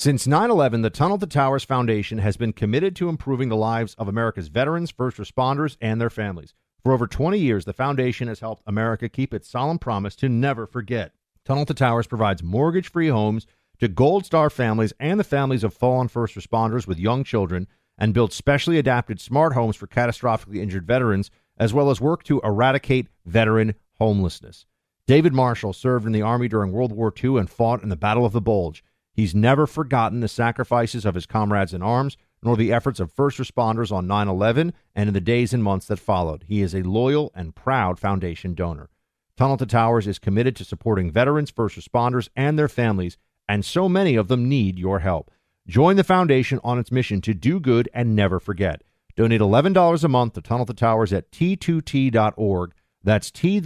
Since 9/11, the Tunnel to Towers Foundation has been committed to improving the lives of America's veterans, first responders, and their families. For over 20 years, the foundation has helped America keep its solemn promise to never forget. Tunnel to Towers provides mortgage-free homes to Gold Star families and the families of fallen first responders with young children, and builds specially adapted smart homes for catastrophically injured veterans, as well as work to eradicate veteran homelessness. David Marshall served in the Army during World War II and fought in the Battle of the Bulge. He's never forgotten the sacrifices of his comrades in arms, nor the efforts of first responders on 9/11 and in the days and months that followed. He is a loyal and proud foundation donor. Tunnel to Towers is committed to supporting veterans, first responders, and their families, and so many of them need your help. Join the foundation on its mission to do good and never forget. Donate $11 a month to Tunnel to Towers at T2T.org. That's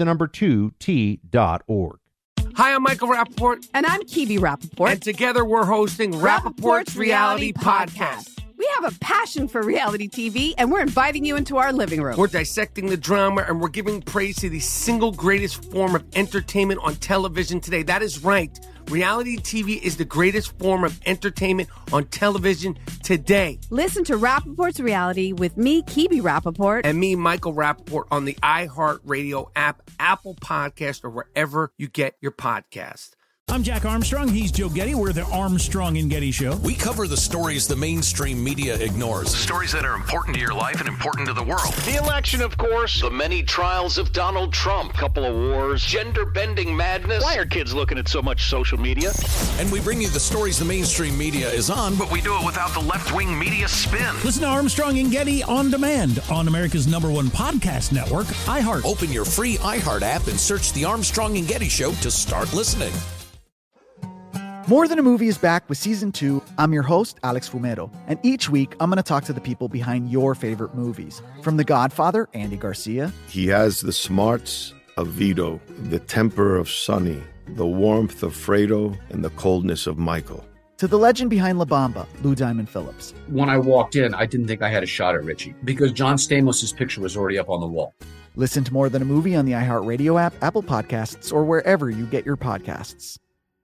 T2T.org. Hi, I'm Michael Rappaport. And I'm Kibi Rappaport. And together we're hosting Rappaport's Reality Podcast. We have a passion for reality TV, and we're inviting you into our living room. We're dissecting the drama, and we're giving praise to the single greatest form of entertainment on television today. That is right. Reality TV is the greatest form of entertainment on television today. Listen to Rappaport's Reality with me, Kibi Rappaport. And me, Michael Rappaport, on the iHeartRadio app, Apple Podcast, or wherever you get your podcast. I'm Jack Armstrong. He's Joe Getty. We're the Armstrong and Getty Show. We cover the stories the mainstream media ignores. Stories that are important to your life and important to the world. The election, of course. The many trials of Donald Trump. Couple of wars. Gender-bending madness. Why are kids looking at so much social media? And we bring you the stories the mainstream media is on, but we do it without the left-wing media spin. Listen to Armstrong and Getty on demand on America's #1 podcast network, iHeart. Open your free iHeart app and search the Armstrong and Getty Show to start listening. More Than a Movie is back with Season 2. I'm your host, Alex Fumero, and each week I'm going to talk to the people behind your favorite movies. From The Godfather, Andy Garcia. He has the smarts of Vito, the temper of Sonny, the warmth of Fredo, and the coldness of Michael. To the legend behind La Bamba, Lou Diamond Phillips. When I walked in, I didn't think I had a shot at Richie because John Stamos' picture was already up on the wall. Listen to More Than a Movie on the iHeartRadio app, Apple Podcasts, or wherever you get your podcasts.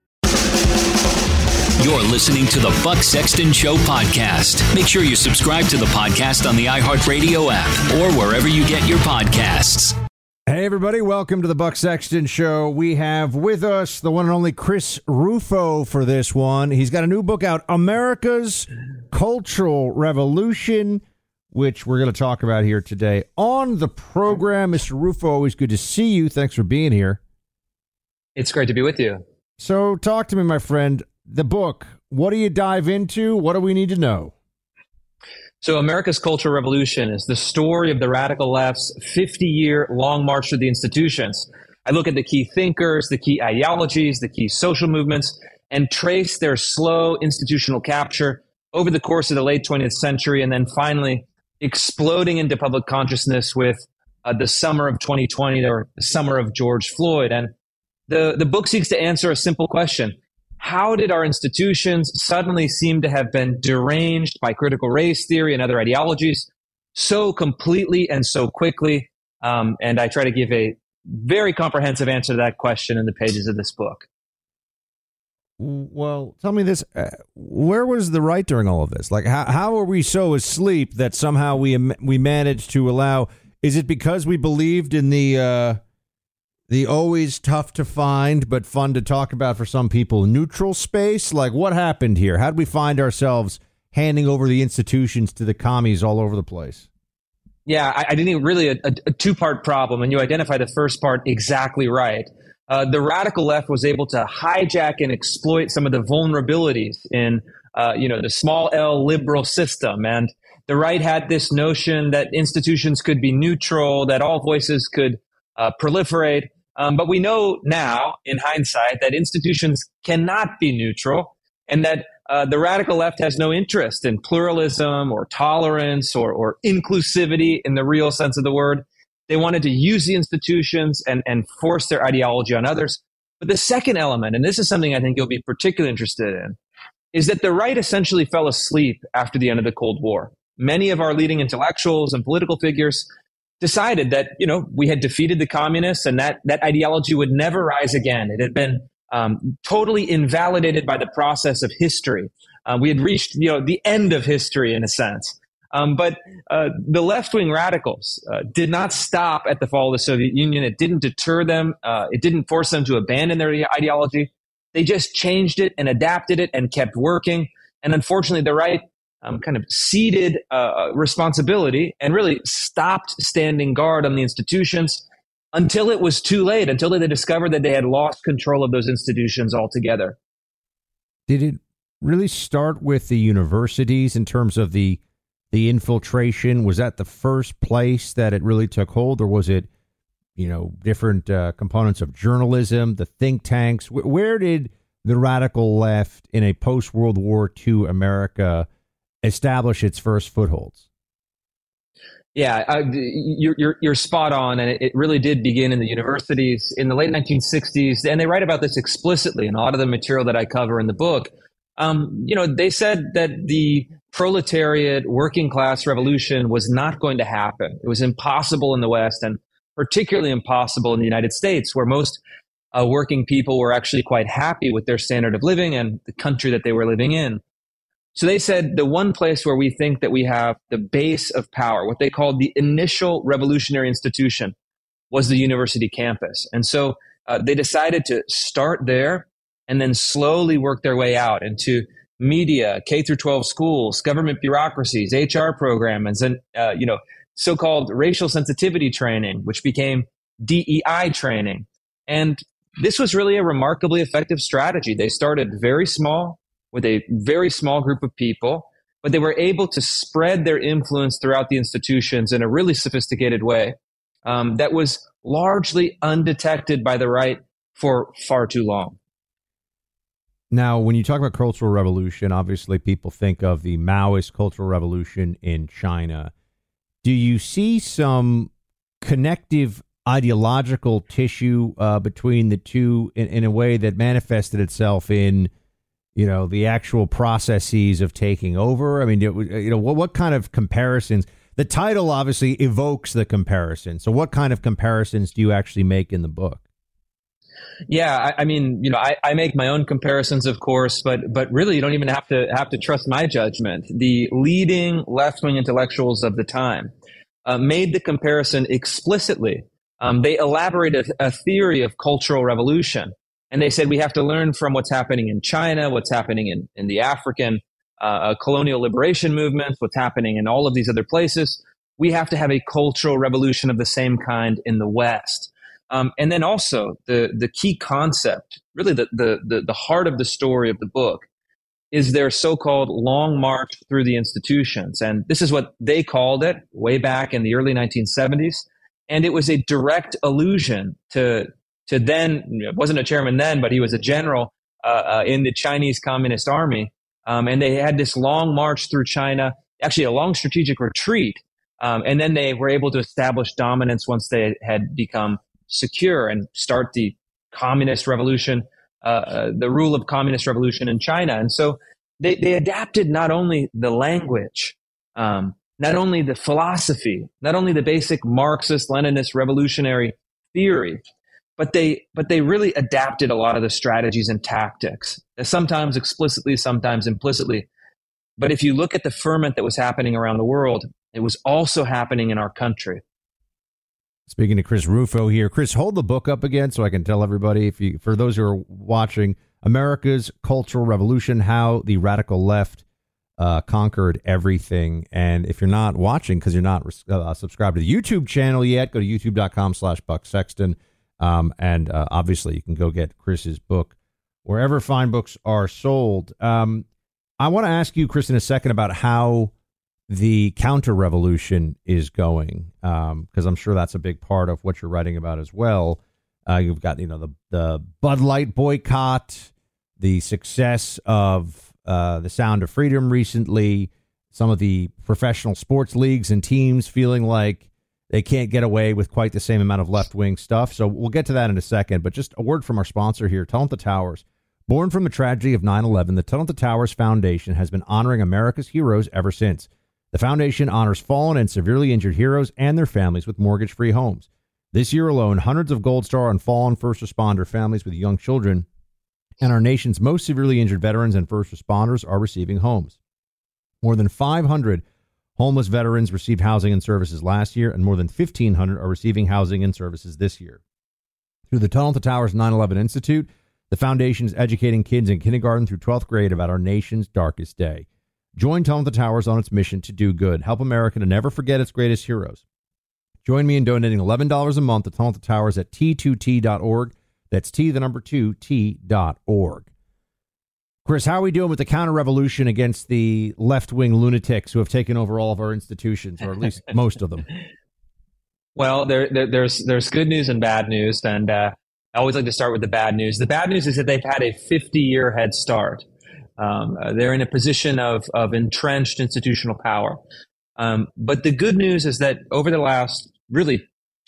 You're listening to the Buck Sexton Show podcast. Make sure you subscribe to the podcast on the iHeartRadio app or wherever you get your podcasts. Hey, everybody. Welcome to the Buck Sexton Show. We have with us the one and only Chris Rufo for this one. He's got a new book out, America's Cultural Revolution, which we're going to talk about here today on the program. Mr. Rufo, always good to see you. Thanks for being here. It's great to be with you. So talk to me, my friend. The book, what do you dive into? What do we need to know? So America's Cultural Revolution is the story of the radical left's 50-year long march through the institutions. I look at the key thinkers, the key ideologies, the key social movements, and trace their slow institutional capture over the course of the late 20th century, and then finally exploding into public consciousness with the summer of 2020, or the summer of George Floyd. And the book seeks to answer a simple question. How did our institutions suddenly seem to have been deranged by critical race theory and other ideologies so completely and so quickly? And I try to give a very comprehensive answer to that question in the pages of this book. Well, tell me this. Where was the right during all of this? Like, how are we so asleep that somehow we managed to allow? Is it because we believed in the always tough to find but fun to talk about for some people neutral space? Like, what happened here? How did we find ourselves handing over the institutions to the commies all over the place? Yeah, I think really a two-part problem, and you identify the first part exactly right. The radical left was able to hijack and exploit some of the vulnerabilities in the small L liberal system, and the right had this notion that institutions could be neutral, that all voices could proliferate. But we know now, in hindsight, that institutions cannot be neutral, and that the radical left has no interest in pluralism or tolerance or inclusivity in the real sense of the word. They wanted to use the institutions and force their ideology on others. But the second element, and this is something I think you'll be particularly interested in, is that the right essentially fell asleep after the end of the Cold War. Many of our leading intellectuals and political figures decided that, we had defeated the communists and that ideology would never rise again. It had been totally invalidated by the process of history. We had reached, the end of history in a sense. But the left-wing radicals did not stop at the fall of the Soviet Union. It didn't deter them. It didn't force them to abandon their ideology. They just changed it and adapted it and kept working. And unfortunately, the right kind of ceded responsibility and really stopped standing guard on the institutions until it was too late, until they discovered that they had lost control of those institutions altogether. Did it really start with the universities in terms of the infiltration? Was that the first place that it really took hold, or was it, different components of journalism, the think tanks? Where did the radical left in a post-World War II America establish its first footholds? Yeah, you're spot on, and it really did begin in the universities in the late 1960s, and they write about this explicitly in a lot of the material that I cover in the book. They said that the proletariat working class revolution was not going to happen. It was impossible in the West, and particularly impossible in the United States, where most working people were actually quite happy with their standard of living and the country that they were living in. So they said the one place where we think that we have the base of power, what they called the initial revolutionary institution, was the university campus. And so they decided to start there and then slowly work their way out into media, K through 12 schools, government bureaucracies, HR programs, and so-called racial sensitivity training, which became DEI training. And this was really a remarkably effective strategy. They started very small with a very small group of people, but they were able to spread their influence throughout the institutions in a really sophisticated way that was largely undetected by the right for far too long. Now, when you talk about Cultural Revolution, obviously people think of the Maoist Cultural Revolution in China. Do you see some connective ideological tissue between the two in a way that manifested itself in, the actual processes of taking over? I mean, what kind of comparisons? The title obviously evokes the comparison. So what kind of comparisons do you actually make in the book? Yeah, I mean, I make my own comparisons, of course, but really, you don't even have to trust my judgment. The leading left-wing intellectuals of the time made the comparison explicitly. They elaborated a theory of cultural revolution, and they said we have to learn from what's happening in China, what's happening in the African colonial liberation movements, what's happening in all of these other places. We have to have a cultural revolution of the same kind in the West. And then also the key concept, really the heart of the story of the book, is their so-called long march through the institutions. And this is what they called it way back in the early 1970s. And it was a direct allusion to then, wasn't a chairman then, but he was a general in the Chinese Communist Army. And they had this long march through China, actually a long strategic retreat. And then they were able to establish dominance once they had become secure and start the communist revolution, the rule of communist revolution in China. And so they adapted not only the language, not only the philosophy, not only the basic Marxist, Leninist revolutionary theory, but they really adapted a lot of the strategies and tactics, sometimes explicitly, sometimes implicitly. But if you look at the ferment that was happening around the world, it was also happening in our country. Speaking to Chris Rufo here. Chris, hold the book up again so I can tell everybody, for those who are watching, America's Cultural Revolution, How the Radical Left Conquered Everything. And if you're not watching because you're not subscribed to the YouTube channel yet, go to youtube.com/Buck Sexton. And obviously you can go get Chris's book wherever fine books are sold. I want to ask you, Chris, in a second about how the counter-revolution is going, because I'm sure that's a big part of what you're writing about as well. You've got, the Bud Light boycott, the success of the Sound of Freedom recently, some of the professional sports leagues and teams feeling like they can't get away with quite the same amount of left-wing stuff. So we'll get to that in a second. But just a word from our sponsor here, Tunnel to Towers. Born from the tragedy of 9/11, the Tunnel to Towers Foundation has been honoring America's heroes ever since. The foundation honors fallen and severely injured heroes and their families with mortgage-free homes. This year alone, hundreds of Gold Star and fallen first responder families with young children and our nation's most severely injured veterans and first responders are receiving homes. More than 500 homeless veterans received housing and services last year, and more than 1,500 are receiving housing and services this year. Through the Tunnel to Towers 9/11 Institute, the foundation is educating kids in kindergarten through 12th grade about our nation's darkest day. Join Tunnel to Towers on its mission to do good. Help America to never forget its greatest heroes. Join me in donating $11 a month to Tunnel to Towers at T2T.org. That's T2T.org. Chris, how are we doing with the counter-revolution against the left-wing lunatics who have taken over all of our institutions, or at least most of them? Well, there's good news and bad news, and I always like to start with the bad news. The bad news is that they've had a 50-year head start. They're in a position of entrenched institutional power. But the good news is that over the last really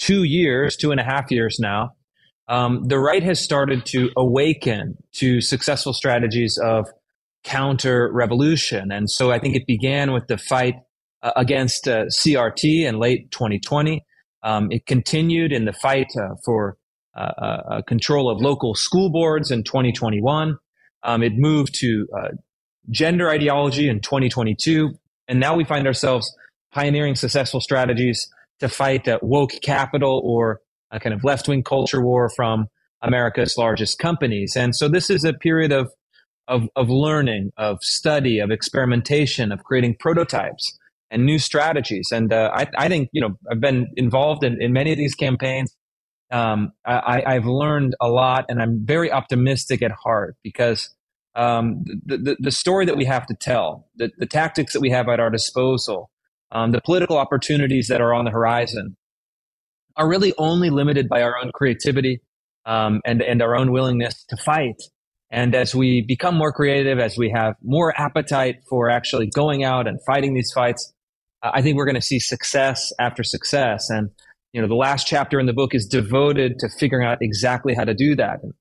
2.5 years now, the right has started to awaken to successful strategies of counter-revolution. And so I think it began with the fight against CRT in late 2020. It continued in the fight for control of local school boards in 2021. It moved to gender ideology in 2022. And now we find ourselves pioneering successful strategies to fight woke capital or a kind of left-wing culture war from America's largest companies. And so this is a period of learning, of study, of experimentation, of creating prototypes and new strategies. And I think, I've been involved in many of these campaigns. I've learned a lot, and I'm very optimistic at heart because the story that we have to tell, the tactics that we have at our disposal, the political opportunities that are on the horizon are really only limited by our own creativity and our own willingness to fight. And as we become more creative, as we have more appetite for actually going out and fighting these fights, I think we're going to see success after success. And, the last chapter in the book is devoted to figuring out exactly how to do that and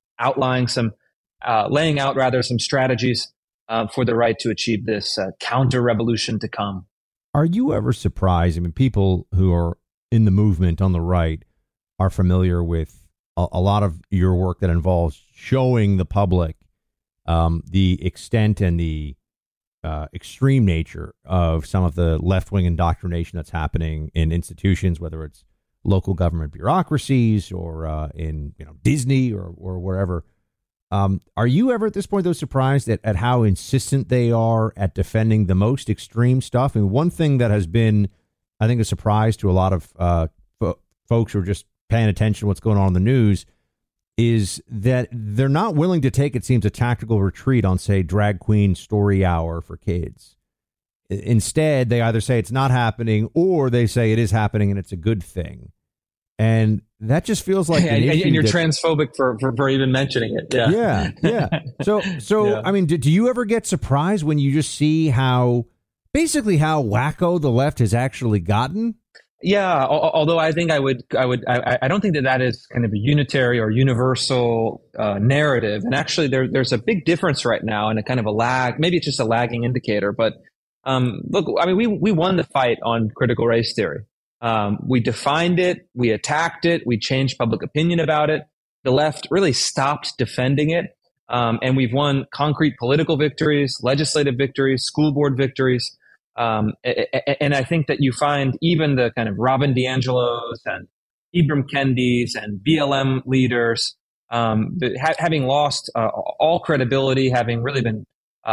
laying out some strategies for the right to achieve this counter-revolution to come. Are you ever surprised? I mean, people who are in the movement on the right are familiar with a lot of your work that involves showing the public the extent and the extreme nature of some of the left-wing indoctrination that's happening in institutions, whether it's local government bureaucracies or in Disney or wherever. Are you ever at this point, though, surprised at how insistent they are at defending the most extreme stuff? And one thing that has been, I think, a surprise to a lot of folks who are just paying attention to what's going on in the news is that they're not willing to take, it seems, a tactical retreat on, say, drag queen story hour for kids. Instead, they either say it's not happening or they say it is happening and it's a good thing. And that just feels like an issue. And you're transphobic for even mentioning it. Yeah. So yeah. I mean, do you ever get surprised when you just see how wacko the left has actually gotten? Yeah, although I think I don't think that is kind of a unitary or universal narrative. And actually, there's a big difference right now and a kind of a lag. Maybe it's just a lagging indicator. But look, I mean, we won the fight on critical race theory. We defined it, we attacked it, we changed public opinion about it. The left really stopped defending it. And we've won concrete political victories, legislative victories, school board victories. And I think that you find even the kind of Robin DiAngelos and Ibram Kendis and BLM leaders having lost all credibility, having really been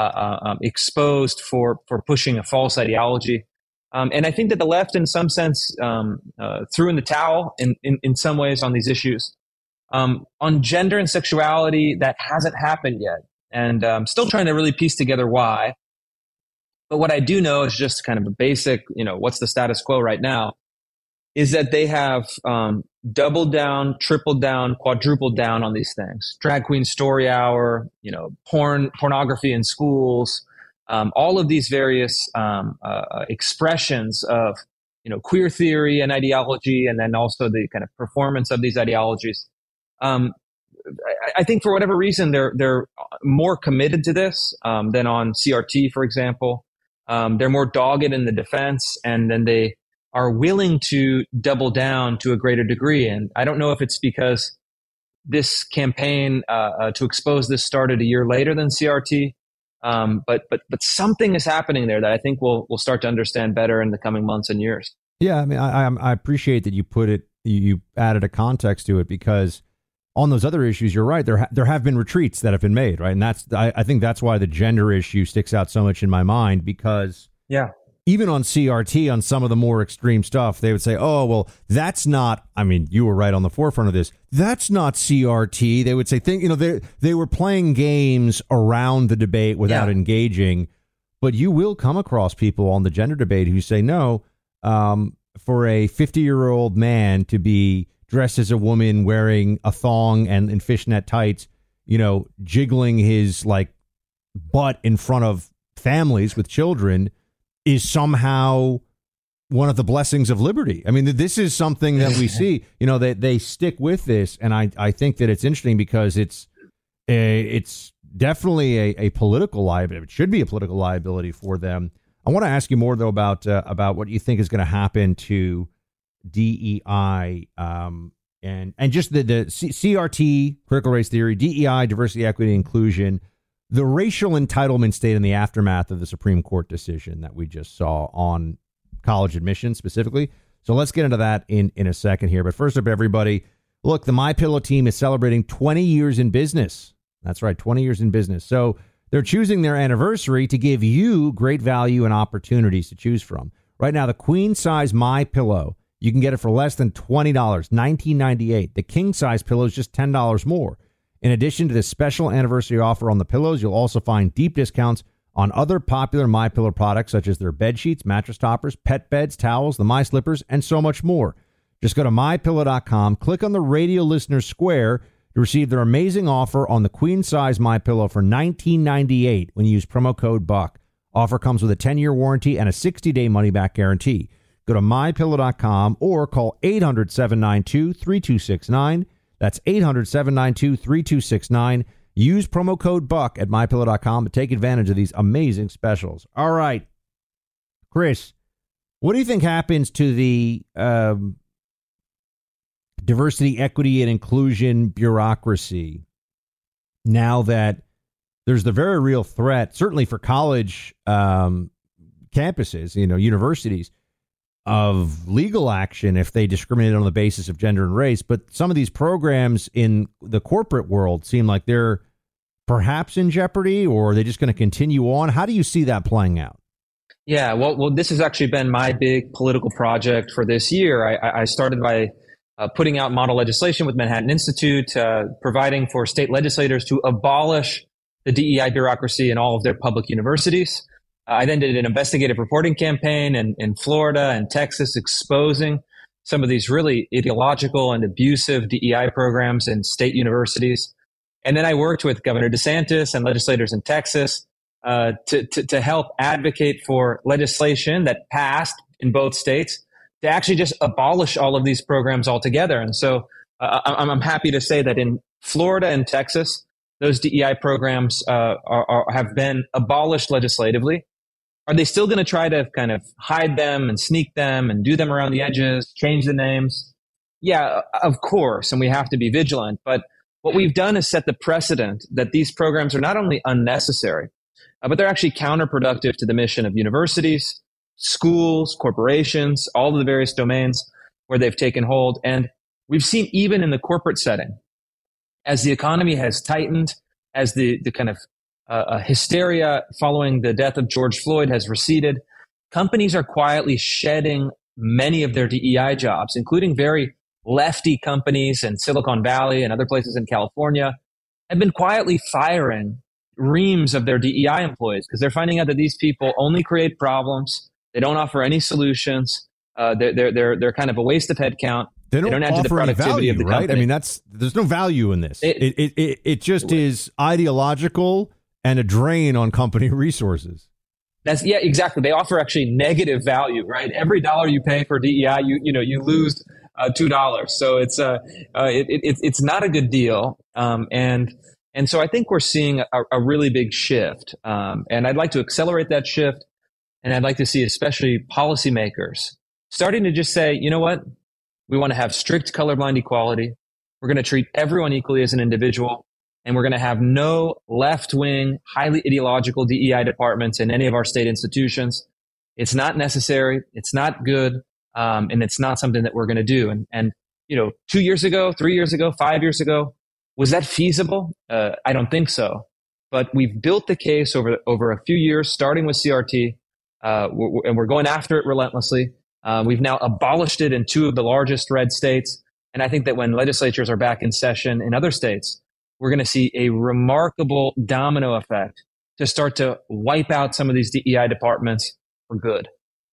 exposed for pushing a false ideology. And I think that the left, in some sense, threw in the towel in some ways on these issues. On gender and sexuality, that hasn't happened yet. And I'm still trying to really piece together why. But what I do know is just kind of a basic, what's the status quo right now, is that they have doubled down, tripled down, quadrupled down on these things. Drag queen story hour, pornography in schools, all of these various expressions of, queer theory and ideology, and then also the kind of performance of these ideologies. I think for whatever reason, they're more committed to this than on CRT, for example. They're more dogged in the defense, and then they are willing to double down to a greater degree. And I don't know if it's because this campaign to expose this started a year later than CRT. But something is happening there that I think we'll start to understand better in the coming months and years. Yeah, I mean, I appreciate that you put it, you added a context to it, because on those other issues, you're right. There have been retreats that have been made, right? And I think that's why the gender issue sticks out so much in my mind, because even on CRT, on some of the more extreme stuff, they would say, oh, well, that's not, I mean, you were right on the forefront of this. That's not CRT. They would say, they were playing games around the debate without engaging. But you will come across people on the gender debate who say, no, for a 50-year-old man to be dressed as a woman wearing a thong and fishnet tights, jiggling his butt in front of families with children is somehow one of the blessings of liberty. I mean, this is something that we see, they stick with this. And I think that it's interesting because it's definitely a political liability. It should be a political liability for them. I want to ask you more, though, about what you think is going to happen to DEI and just the CRT, critical race theory, DEI, diversity, equity, inclusion, the racial entitlement state in the aftermath of the Supreme Court decision that we just saw on college admission specifically. So let's get into that in a second here. But first up, everybody, look, the MyPillow team is celebrating 20 years in business. That's right, 20 years in business. So they're choosing their anniversary to give you great value and opportunities to choose from. Right now, the queen size MyPillow, you can get it for less than $20, $19.98. The king size pillow is just $10 more. In addition to this special anniversary offer on the pillows, you'll also find deep discounts on other popular MyPillow products, such as their bed sheets, mattress toppers, pet beds, towels, the My Slippers, and so much more. Just go to MyPillow.com, click on the radio listener square to receive their amazing offer on the queen size MyPillow for $19.98 when you use promo code BUCK. Offer comes with a 10-year warranty and a 60-day money-back guarantee. Go to MyPillow.com or call 800-792-3269. That's 800-792-3269. Use promo code BUCK at MyPillow.com to take advantage of these amazing specials. All right, Chris, what do you think happens to the diversity, equity, and inclusion bureaucracy now that there's the very real threat, certainly for college campuses, universities, of legal action if they discriminate on the basis of gender and race? But some of these programs in the corporate world seem like they're perhaps in jeopardy, or are they just going to continue on? How do you see that playing out? Yeah, well, this has actually been my big political project for this year. I started by putting out model legislation with Manhattan Institute, providing for state legislators to abolish the DEI bureaucracy in all of their public universities. I then did an investigative reporting campaign in Florida and Texas, exposing some of these really ideological and abusive DEI programs in state universities. And then I worked with Governor DeSantis and legislators in Texas to help advocate for legislation that passed in both states to actually just abolish all of these programs altogether. And so I'm happy to say that in Florida and Texas, those DEI programs have been abolished legislatively. Are they still going to try to kind of hide them and sneak them and do them around the edges, change the names? Yeah, of course, and we have to be vigilant. But what we've done is set the precedent that these programs are not only unnecessary, but they're actually counterproductive to the mission of universities, schools, corporations, all of the various domains where they've taken hold. And we've seen even in the corporate setting, as the economy has tightened, as the kind of hysteria following the death of George Floyd has receded, companies are quietly shedding many of their DEI jobs, including very lefty companies in Silicon Valley and other places in California, have been quietly firing reams of their DEI employees because they're finding out that these people only create problems. They don't offer any solutions. They're kind of a waste of headcount. They don't add to the productivity of the company. Right? I mean, there's no value in this. It just is ideological and a drain on company resources. Yeah, exactly. They offer actually negative value, right? Every dollar you pay for DEI, you lose $2. So it's not a good deal. And so I think we're seeing a really big shift. And I'd like to accelerate that shift. And I'd like to see especially policymakers starting to just say, you know what? We want to have strict colorblind equality. We're going to treat everyone equally as an individual. And we're going to have no left-wing, highly ideological DEI departments in any of our state institutions. It's not necessary. It's not good. And it's not something that we're going to do. And 2 years ago, 3 years ago, 5 years ago, was that feasible? I don't think so. But we've built the case over a few years, starting with CRT, and we're going after it relentlessly. We've now abolished it in 2 of the largest red states. And I think that when legislatures are back in session in other states, we're going to see a remarkable domino effect to start to wipe out some of these DEI departments for good.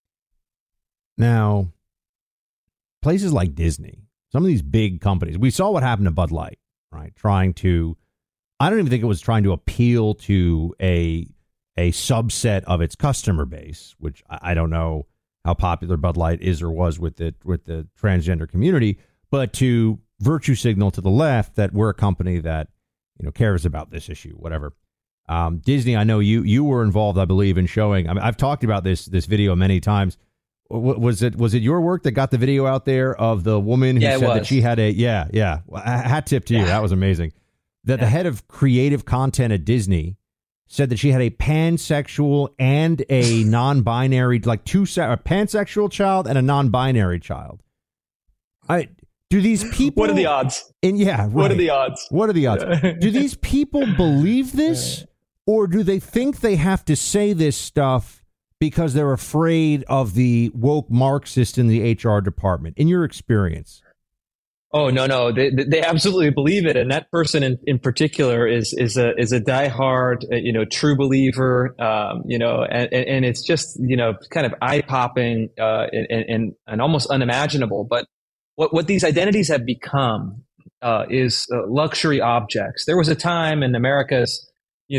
Now, places like Disney, some of these big companies, we saw what happened to Bud Light, right? I don't even think it was trying to appeal to a subset of its customer base, which I don't know how popular Bud Light is or was with the transgender community, but to virtue signal to the left that we're a company that cares about this issue, whatever. Disney, I know you were involved, I believe, in showing. I mean, I've talked about this video many times. Was it your work that got the video out there of the woman who said that she had a hat tip to you? That was amazing. That the head of creative content at Disney said that she had a pansexual and a non-binary, like a pansexual child and a non-binary child. Do these people... What are the odds? What are the odds? What are the odds? Do these people believe this, or do they think they have to say this stuff because they're afraid of the woke Marxist in the HR department? In your experience? Oh, no. They absolutely believe it. And that person in particular is a diehard, true believer, and it's just, kind of eye-popping and almost unimaginable. But what these identities have become is luxury objects. There was a time in America's,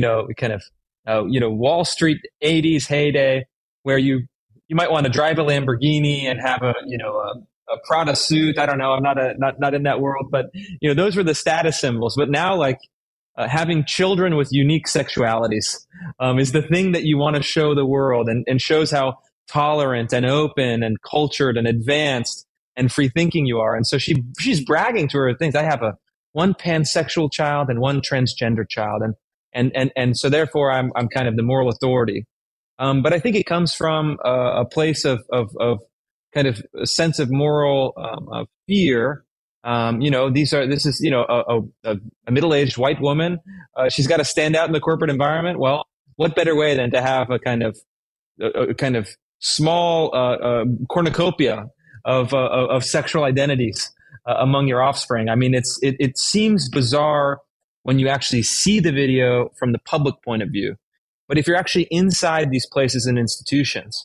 Wall Street 80s heyday where you might want to drive a Lamborghini and have a Prada suit. I don't know. I'm not in that world, but those were the status symbols. But now, having children with unique sexualities is the thing that you want to show the world, and shows how tolerant and open and cultured and advanced and free thinking you are. And so she's bragging to her things. I have one pansexual child and one transgender child, and so therefore I'm kind of the moral authority. But I think it comes from a place of kind of a sense of moral fear. This is a middle-aged white woman. She's got to stand out in the corporate environment. Well, what better way than to have a kind of small cornucopia of sexual identities among your offspring? I mean, it seems bizarre when you actually see the video from the public point of view. But if you're actually inside these places and institutions,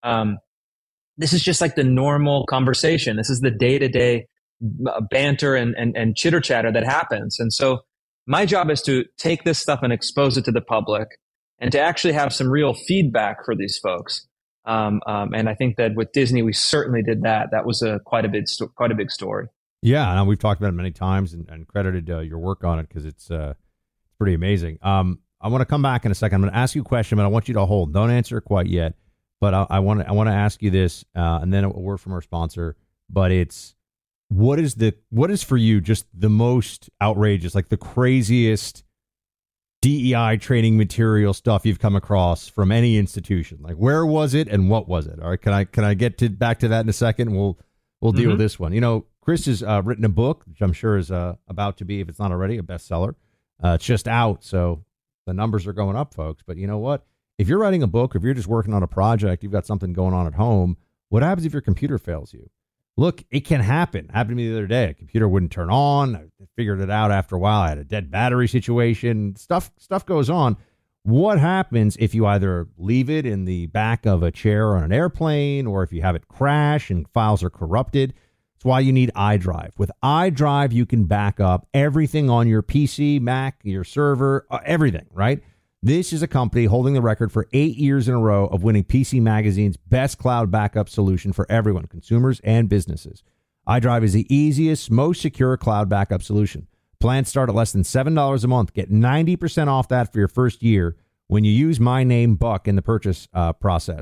this is just like the normal conversation. This is the day-to-day banter and chitter-chatter that happens. And so my job is to take this stuff and expose it to the public and to actually have some real feedback for these folks. And I think that with Disney, we certainly did that. That was quite a big story. Yeah, and we've talked about it many times and credited your work on it because it's pretty amazing. I want to come back in a second. I'm going to ask you a question, but I want you to hold. Don't answer it quite yet. But I want to ask you this, and then a word from our sponsor. But it's what is for you just the most outrageous, like the craziest DEI training material stuff you've come across from any institution? Like, where was it and what was it? All right, can I get back to that in a second? We'll deal with this one. Chris has written a book, which I'm sure is about to be, if it's not already, a bestseller. It's just out, so the numbers are going up, folks. But you know what? If you're writing a book, or if you're just working on a project, you've got something going on at home, what happens if your computer fails you? Look, it can happen. It happened to me the other day. A computer wouldn't turn on. I figured it out after a while. I had a dead battery situation. Stuff goes on. What happens if you either leave it in the back of a chair on an airplane, or if you have it crash and files are corrupted? That's why you need iDrive. With iDrive, you can back up everything on your PC, Mac, your server, everything, right? This is a company holding the record for 8 years in a row of winning PC Magazine's best cloud backup solution for everyone, consumers and businesses. iDrive is the easiest, most secure cloud backup solution. Plans start at less than $7 a month. Get 90% off that for your first year when you use my name, Buck, in the purchase process. Go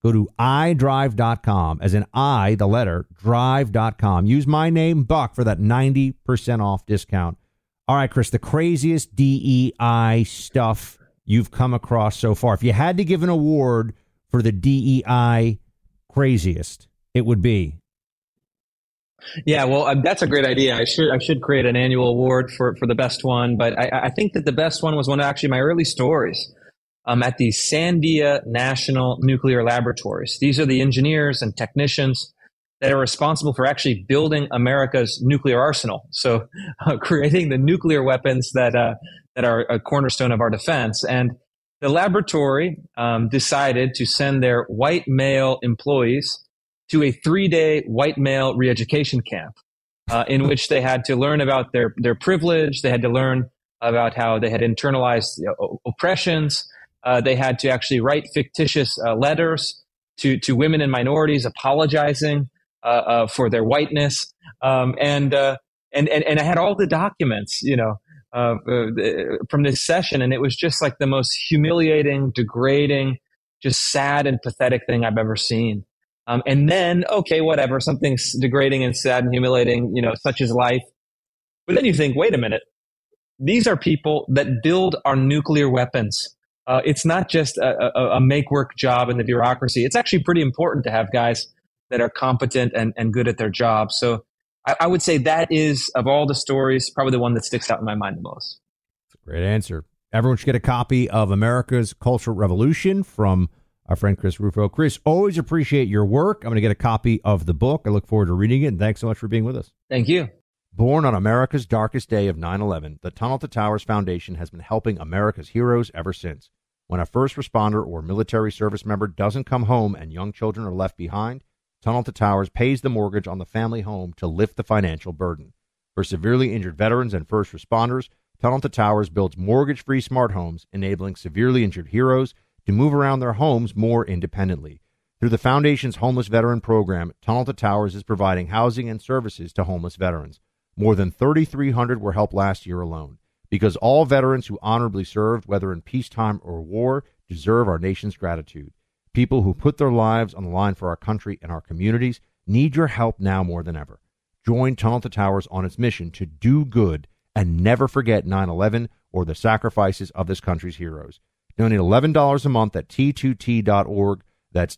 Go to iDrive.com, as in I, the letter, drive.com. Use my name, Buck, for that 90% off discount. All right, Chris, the craziest DEI stuff you've come across so far. If you had to give an award for the DEI craziest, it would be. Yeah, well, that's a great idea. I should create an annual award for the best one, but I think that the best one was one of actually my early stories at the Sandia National Nuclear Laboratories. These are the engineers and technicians that are responsible for actually building America's nuclear arsenal. So creating the nuclear weapons that are a cornerstone of our defense. And the laboratory decided to send their white male employees to a 3-day white male re-education camp in which they had to learn about their privilege. They had to learn about how they had internalized oppressions. They had to actually write fictitious letters to women and minorities apologizing for their whiteness. And I had all the documents, from this session. And it was just like the most humiliating, degrading, just sad and pathetic thing I've ever seen. And then, okay, whatever, something's degrading and sad and humiliating, such is life. But then you think, wait a minute, these are people that build our nuclear weapons. It's not just a make work job in the bureaucracy. It's actually pretty important to have guys that are competent and good at their job. So I would say that is, of all the stories, probably the one that sticks out in my mind the most. That's a great answer. Everyone should get a copy of America's Cultural Revolution from our friend Chris Rufo. Chris, always appreciate your work. I'm going to get a copy of the book. I look forward to reading it, and thanks so much for being with us. Thank you. Born on America's darkest day of 9/11, the Tunnel to Towers Foundation has been helping America's heroes ever since. When a first responder or military service member doesn't come home and young children are left behind, Tunnel to Towers pays the mortgage on the family home to lift the financial burden. For severely injured veterans and first responders, Tunnel to Towers builds mortgage-free smart homes, enabling severely injured heroes to move around their homes more independently. Through the Foundation's Homeless Veteran Program, Tunnel to Towers is providing housing and services to homeless veterans. More than 3,300 were helped last year alone. Because all veterans who honorably served, whether in peacetime or war, deserve our nation's gratitude. People who put their lives on the line for our country and our communities need your help now more than ever. Join Tunnel to Towers on its mission to do good and never forget 9/11 or the sacrifices of this country's heroes. Donate $11 a month at T2T.org. That's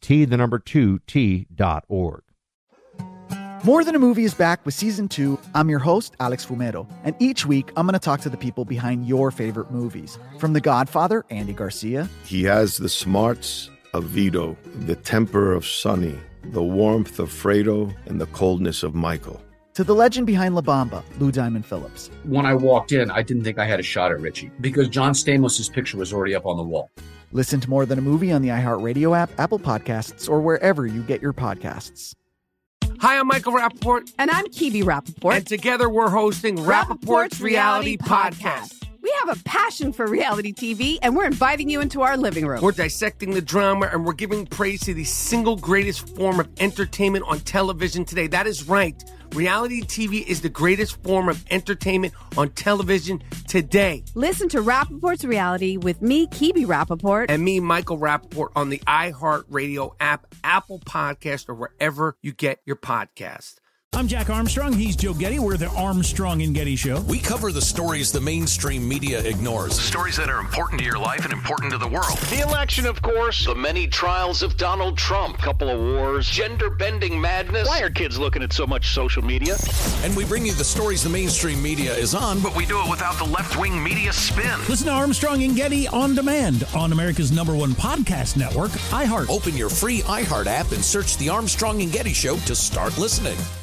T2T.org. More Than a Movie is back with Season 2. I'm your host, Alex Fumero, and each week I'm going to talk to the people behind your favorite movies. From The Godfather, Andy Garcia. He has the smarts of Vito, the temper of Sonny, the warmth of Fredo, and the coldness of Michael. To the legend behind La Bamba, Lou Diamond Phillips. When I walked in, I didn't think I had a shot at Richie because John Stamos' picture was already up on the wall. Listen to More Than a Movie on the iHeartRadio app, Apple Podcasts, or wherever you get your podcasts. Hi, I'm Michael Rappaport. And I'm Kibi Rappaport. And together we're hosting Rappaport's Reality Podcast. We have a passion for reality TV, and we're inviting you into our living room. We're dissecting the drama, and we're giving praise to the single greatest form of entertainment on television today. That is right. Reality TV is the greatest form of entertainment on television today. Listen to Rappaport's Reality with me, Kibi Rappaport. And me, Michael Rappaport, on the iHeartRadio app, Apple Podcast, or wherever you get your podcast. I'm Jack Armstrong. He's Joe Getty. We're the Armstrong and Getty Show. We cover the stories the mainstream media ignores. Stories that are important to your life and important to the world. The election, of course. The many trials of Donald Trump. Couple of wars. Gender-bending madness. Why are kids looking at so much social media? And we bring you the stories the mainstream media is on, but we do it without the left-wing media spin. Listen to Armstrong and Getty on demand on America's #1 podcast network, iHeart. Open your free iHeart app and search the Armstrong and Getty Show to start listening.